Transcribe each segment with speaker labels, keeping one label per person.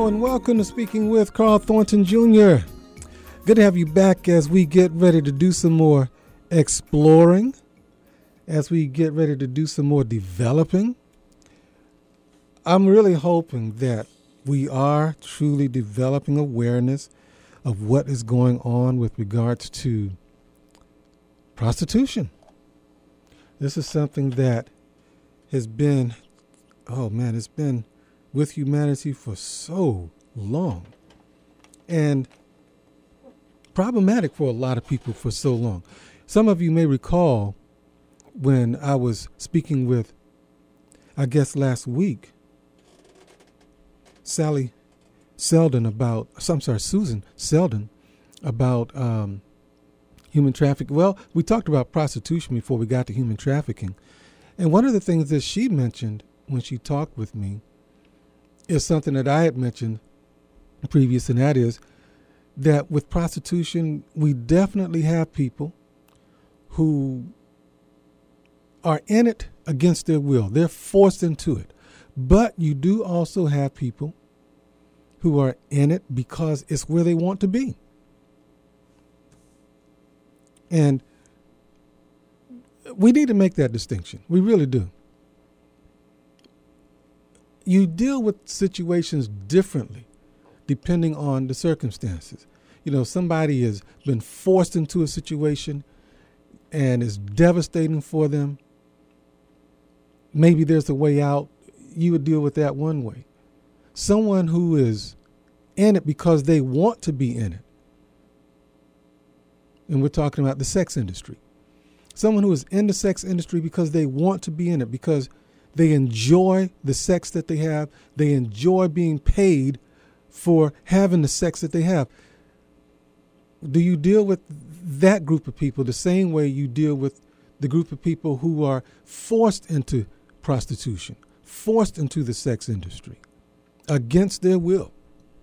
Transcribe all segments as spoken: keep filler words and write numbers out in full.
Speaker 1: Hello and welcome to Speaking with Carl Thornton Junior Good to have you back as we get ready to do some more exploring, as we get ready to do some more developing. I'm really hoping that we are truly developing awareness of what is going on with regards to prostitution. This is something that has been, oh man, it's been with humanity for so long and problematic for a lot of people for so long. Some of you may recall when I was speaking with, I guess last week, Sally Selden about, I'm sorry, Susan Selden about um, human trafficking. Well, we talked about prostitution before we got to human trafficking. And one of the things that she mentioned when she talked with me is something that I had mentioned previous, and that is that with prostitution, we definitely have people who are in it against their will. They're forced into it. But you do also have people who are in it because it's where they want to be. And we need to make that distinction. We really do. You deal with situations differently depending on the circumstances. You know, somebody has been forced into a situation and it's devastating for them. Maybe there's a way out. You would deal with that one way. Someone who is in it because they want to be in it. And we're talking about the sex industry. Someone who is in the sex industry because they want to be in it, because they enjoy the sex that they have. They enjoy being paid for having the sex that they have. Do you deal with that group of people the same way you deal with the group of people who are forced into prostitution, forced into the sex industry against their will?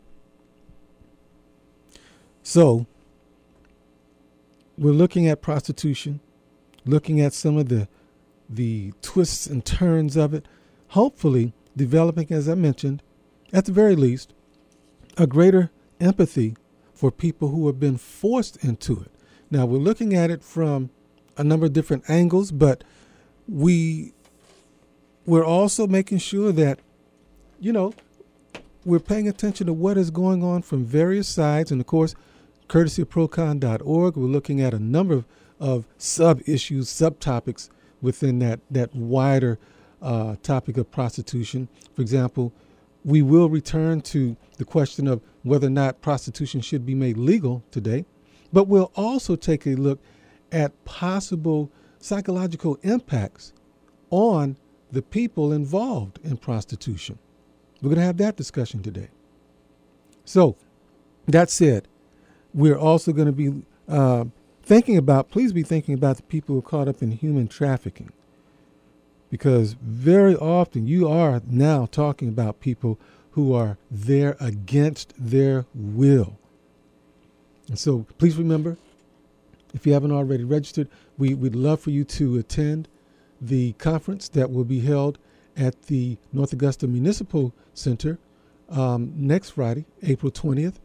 Speaker 1: So we're looking at prostitution, looking at some of the the twists and turns of it, hopefully developing, as I mentioned, at the very least, a greater empathy for people who have been forced into it. Now, we're looking at it from a number of different angles, but we, we're also making sure that, you know, we're paying attention to what is going on from various sides. And, of course, courtesy of procon dot org, we're looking at a number of, of sub-issues, subtopics within that, that wider uh, topic of prostitution. For example, we will return to the question of whether or not prostitution should be made legal today, but we'll also take a look at possible psychological impacts on the people involved in prostitution. We're going to have that discussion today. So, that said, we're also going to be uh, thinking about, please be thinking about the people who are caught up in human trafficking. Because very often you are now talking about people who are there against their will. And so please remember, if you haven't already registered, we, we'd love for you to attend the conference that will be held at the North Augusta Municipal Center um, next Friday, April twentieth,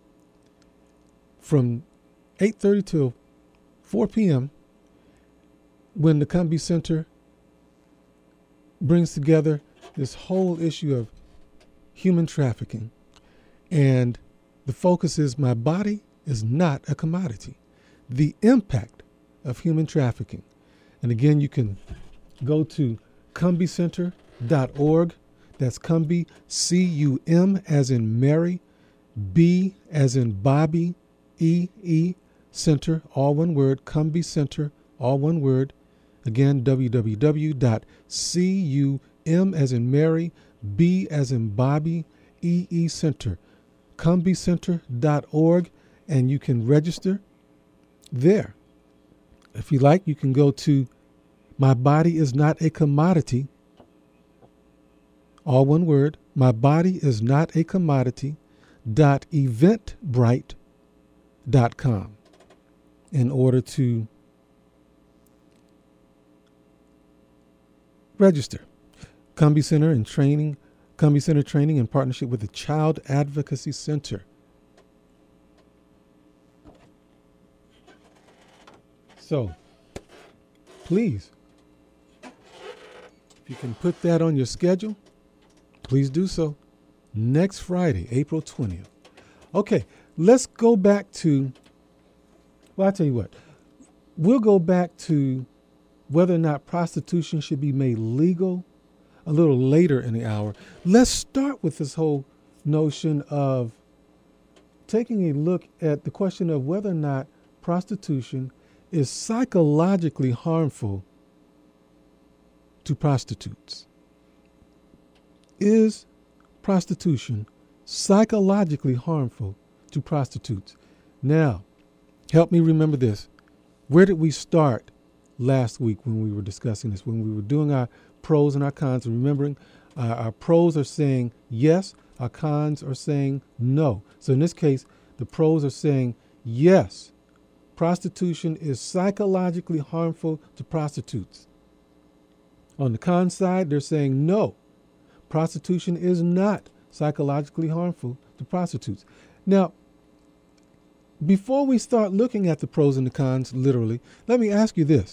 Speaker 1: from eight thirty till four p.m., when the Cumbie Center brings together this whole issue of human trafficking. And the focus is my body is not a commodity. The impact of human trafficking. And again, you can go to cumbie center dot org. That's Cumbie, C U M as in Mary, B as in Bobby, E, E, Center, all one word, Cumbie Center, all one word. Again, w w w dot cum as in Mary, B as in Bobby, E, E, Center, cumbie center dot org, and you can register there. If you like, you can go to My Body Is Not a Commodity, all one word, My Body Is Not a Commodity, dot eventbrite dot com in order to register. Cumbie Center and training Cumbie Center training in partnership with the Child Advocacy Center. So, please, if you can put that on your schedule, please do so. Next Friday, April twentieth. Okay, let's go back to, well, I'll tell you what. We'll go back to whether or not prostitution should be made legal a little later in the hour. Let's start with this whole notion of taking a look at the question of whether or not prostitution is psychologically harmful to prostitutes. Is prostitution psychologically harmful to prostitutes? Now, help me remember this. Where did we start last week when we were discussing this, when we were doing our pros and our cons, and remembering uh, our pros are saying yes, our cons are saying no. So in this case, the pros are saying yes, prostitution is psychologically harmful to prostitutes. On the con side, they're saying no, prostitution is not psychologically harmful to prostitutes. Now, before we start looking at the pros and the cons literally, let me ask you this.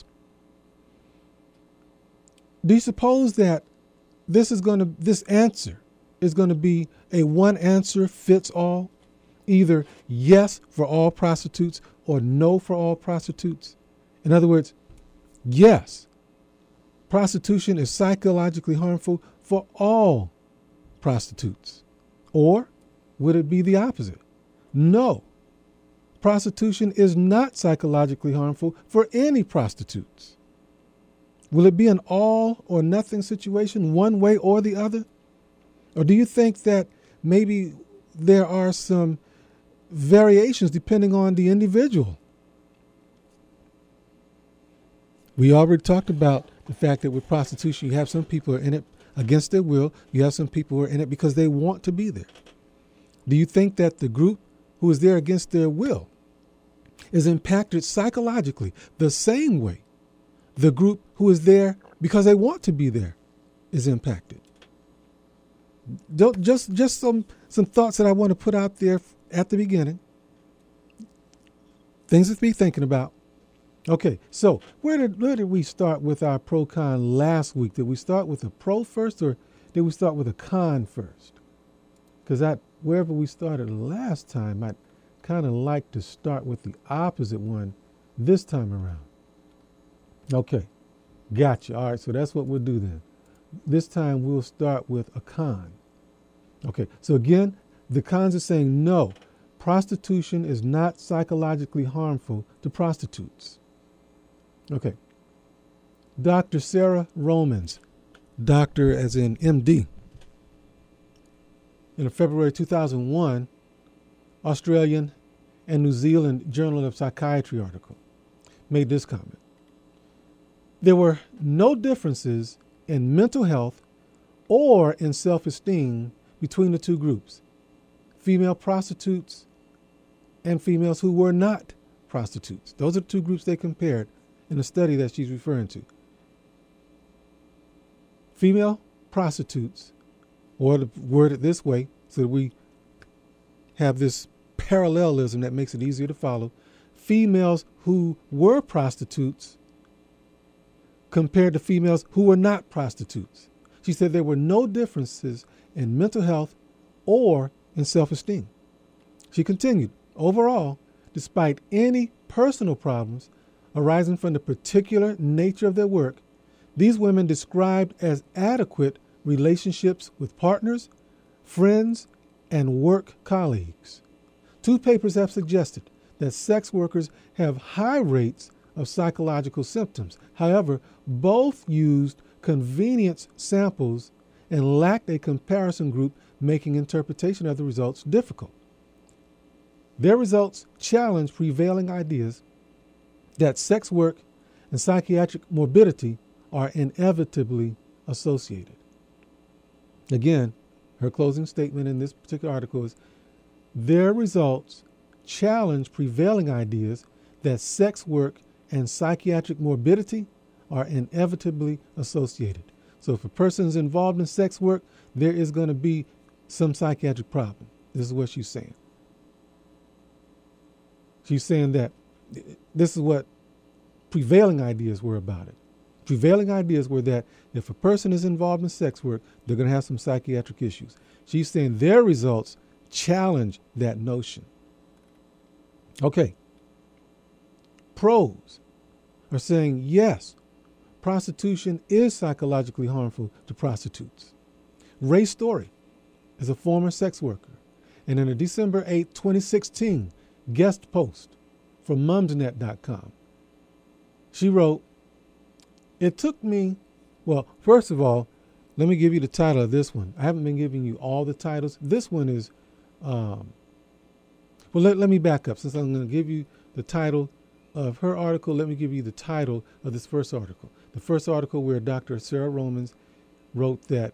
Speaker 1: Do you suppose that this is going to, this answer is going to be a one answer fits all? Either yes for all prostitutes or no for all prostitutes? In other words, yes, prostitution is psychologically harmful for all prostitutes. Or would it be the opposite? No, prostitution is not psychologically harmful for any prostitutes. Will it be an all or nothing situation, one way or the other? Or do you think that maybe there are some variations depending on the individual? We already talked about the fact that with prostitution, you have some people who are in it against their will. You have some people who are in it because they want to be there. Do you think that the group who is there against their will is impacted psychologically the same way the group who is there because they want to be there is impacted? Don't, just just some, some thoughts that I want to put out there at the beginning. Things to be thinking about. Okay, so where did where did we start with our pro-con last week? Did we start with a pro first or did we start with a con first? Because that wherever we started last time, I'd kind of like to start with the opposite one this time around. Okay, gotcha. All right, so that's what we'll do then. This time we'll start with a con. Okay, so again, the cons are saying no, prostitution is not psychologically harmful to prostitutes. Okay, Doctor Sarah Romans, doctor as in M D, in a February two thousand one Australian and New Zealand Journal of Psychiatry article, made this comment. There were no differences in mental health or in self-esteem between the two groups, female prostitutes and females who were not prostitutes. Those are the two groups they compared in the study that she's referring to. Female prostitutes, or to word it this way so that we have this parallelism that makes it easier to follow, females who were prostitutes compared to females who were not prostitutes. She said there were no differences in mental health or in self-esteem. She continued, overall, despite any personal problems arising from the particular nature of their work, these women described as adequate relationships with partners, friends, and work colleagues. Two papers have suggested that sex workers have high rates of psychological symptoms. However, both used convenience samples and lacked a comparison group, making interpretation of the results difficult. Their results challenge prevailing ideas that sex work and psychiatric morbidity are inevitably associated. Again, her closing statement in this particular article is, their results challenge prevailing ideas that sex work and psychiatric morbidity are inevitably associated. So if a person is involved in sex work, there is going to be some psychiatric problem. This is what she's saying. She's saying that this is what prevailing ideas were about it. Prevailing ideas were that if a person is involved in sex work, they're going to have some psychiatric issues. She's saying their results challenge that notion. Okay. Pros are saying, yes, prostitution is psychologically harmful to prostitutes. Ray Story is a former sex worker, and in a December eighth, twenty sixteen guest post from mumsnet dot com, she wrote, it took me, well, first of all, let me give you the title of this one. I haven't been giving you all the titles. This one is, um, well, let, let me back up. Since I'm going to give you the title of her article, let me give you the title of this first article. The first article where Doctor Sarah Romans wrote that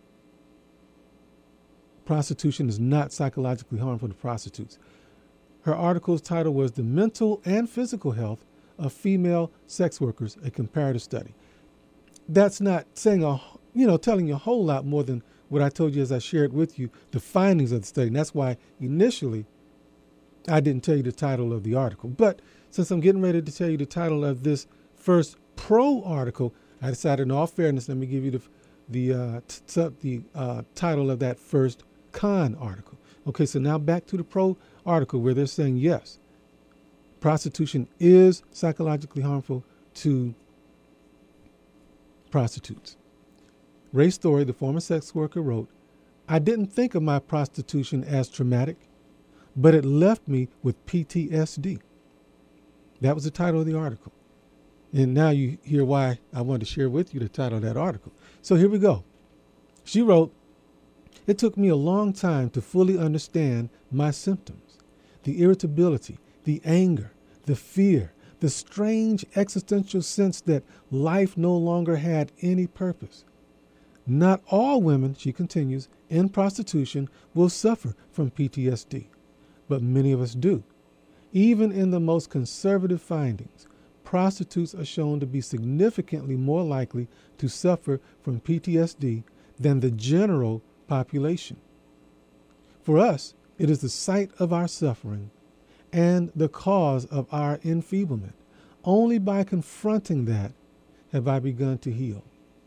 Speaker 1: prostitution is not psychologically harmful to prostitutes. Her article's title was The Mental and Physical Health of Female Sex Workers, a Comparative Study. That's not saying a, you know, telling you a whole lot more than what I told you as I shared with you the findings of the study. And that's why initially I didn't tell you the title of the article. But since I'm getting ready to tell you the title of this first pro article, I decided, in all fairness, let me give you the the uh, t- the uh, title of that first con article. Okay, so now back to the pro article where they're saying, yes, prostitution is psychologically harmful to prostitutes. Ray Story, the former sex worker, wrote, I didn't think of my prostitution as traumatic, but it left me with P T S D. That was the title of the article. And now you hear why I wanted to share with you the title of that article. So here we go. She wrote, it took me a long time to fully understand my symptoms, the irritability, the anger, the fear, the strange existential sense that life no longer had any purpose. Not all women, she continues, in prostitution will suffer from P T S D, but many of us do. Even in the most conservative findings, prostitutes are shown to be significantly more likely to suffer from P T S D than the general population. For us, it is the site of our suffering and the cause of our enfeeblement. Only by confronting that have I begun to heal.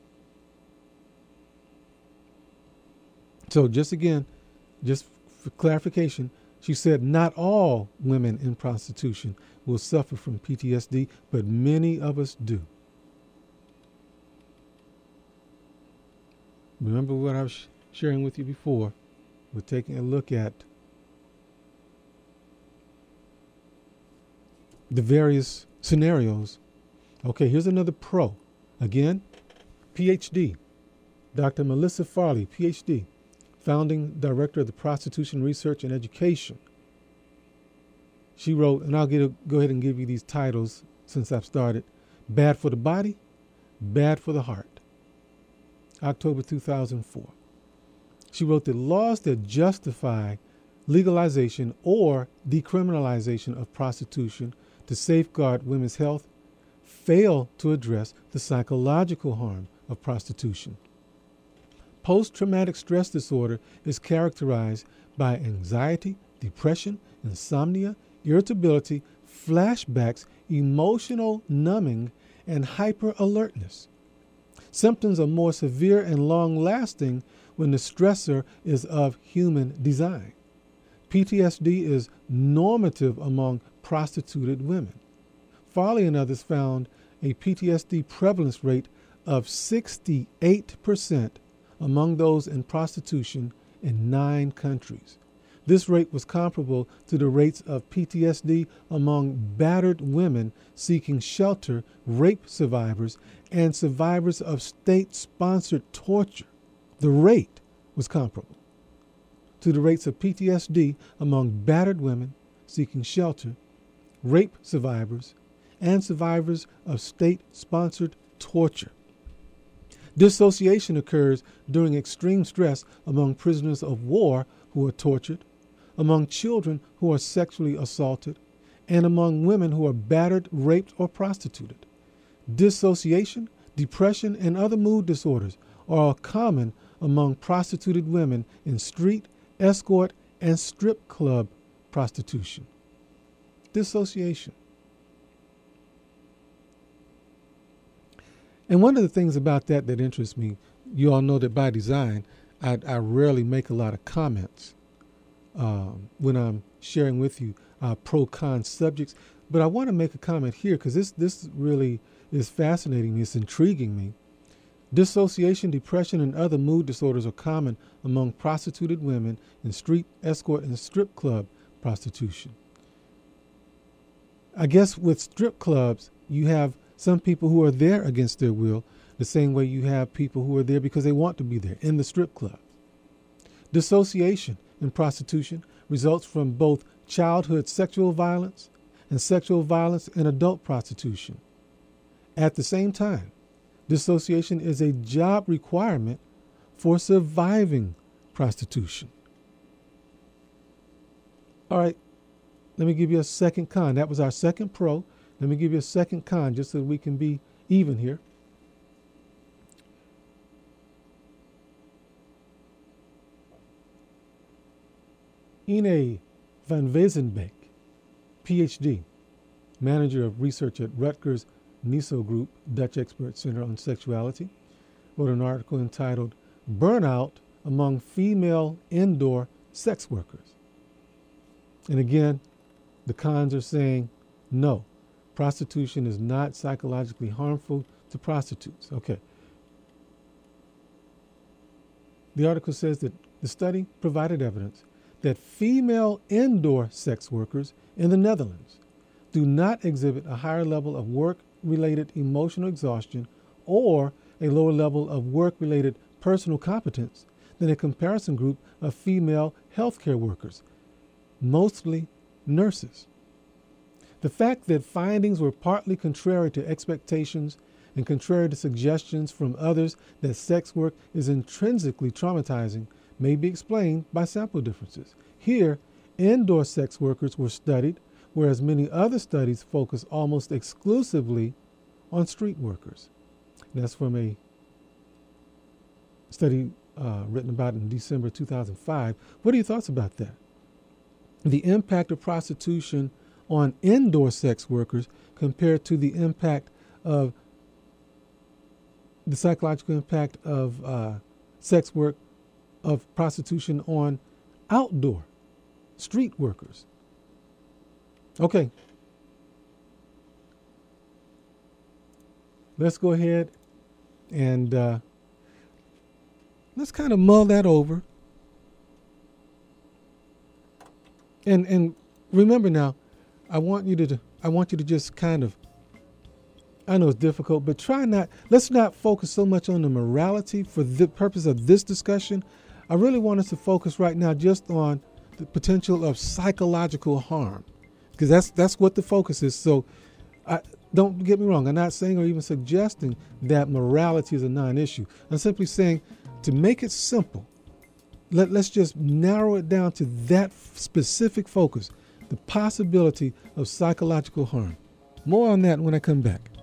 Speaker 1: So just again, just for clarification, she said not all women in prostitution will suffer from P T S D, but many of us do. Remember what I was sharing with you before? We're taking a look at the various scenarios. Okay, here's another pro. Again, P H D. Doctor Melissa Farley, P H D, founding director of the Prostitution Research and Education. She wrote, and I'll get a, go ahead and give you these titles since I've started. Bad for the Body, Bad for the Heart. October two thousand four. She wrote that laws that justify legalization or decriminalization of prostitution to safeguard women's health fail to address the psychological harm of prostitution. Post-traumatic stress disorder is characterized by anxiety, depression, insomnia, irritability, flashbacks, emotional numbing, and hyper-alertness. Symptoms are more severe and long-lasting when the stressor is of human design. P T S D is normative among prostituted women. Farley and others found a P T S D prevalence rate of sixty-eight percent among those in prostitution in nine countries. This rate was comparable to the rates of P T S D among battered women seeking shelter, rape survivors, and survivors of state-sponsored torture. The rate was comparable to the rates of P T S D among battered women seeking shelter, rape survivors, and survivors of state-sponsored torture. Dissociation occurs during extreme stress among prisoners of war who are tortured, among children who are sexually assaulted, and among women who are battered, raped, or prostituted. Dissociation, depression, and other mood disorders are common among prostituted women in street, escort, and strip club prostitution. Dissociation. And one of the things about that that interests me, you all know that by design, I, I rarely make a lot of comments um, when I'm sharing with you uh, pro-con subjects. But I want to make a comment here because this, this really is fascinating me. It's intriguing me. Dissociation, depression, and other mood disorders are common among prostituted women in street, escort, and strip club prostitution. I guess with strip clubs, you have some people who are there against their will, the same way you have people who are there because they want to be there in the strip club. Dissociation in prostitution results from both childhood sexual violence and sexual violence in adult prostitution. At the same time, dissociation is a job requirement for surviving prostitution. All right, let me give you a second con. That was our second pro. Let me give you a second con just so we can be even here. Ine van Wezenbeek, P H D, manager of research at Rutgers NISO Group, Dutch Expert Center on Sexuality, wrote an article entitled Burnout Among Female Indoor Sex Workers. And again, the cons are saying, no, prostitution is not psychologically harmful to prostitutes. Okay. The article says that the study provided evidence that female indoor sex workers in the Netherlands do not exhibit a higher level of work-related emotional exhaustion or a lower level of work-related personal competence than a comparison group of female healthcare workers, mostly nurses. The fact that findings were partly contrary to expectations and contrary to suggestions from others that sex work is intrinsically traumatizing may be explained by sample differences. Here, indoor sex workers were studied, whereas many other studies focus almost exclusively on street workers. And that's from a study uh, written about in December two thousand five. What are your thoughts about that? The impact of prostitution on indoor sex workers compared to the impact of the psychological impact of uh, sex work, of prostitution on outdoor street workers. Okay. Let's go ahead and uh, let's kind of mull that over. And and remember now, I want you to I want you to just kind of, I know it's difficult, but try not, let's not focus so much on the morality for the purpose of this discussion. I really want us to focus right now just on the potential of psychological harm, because that's that's what the focus is. So I, don't get me wrong. I'm not saying or even suggesting that morality is a non-issue. I'm simply saying, to make it simple, let, let's just narrow it down to that specific focus, the possibility of psychological harm. More on that when I come back.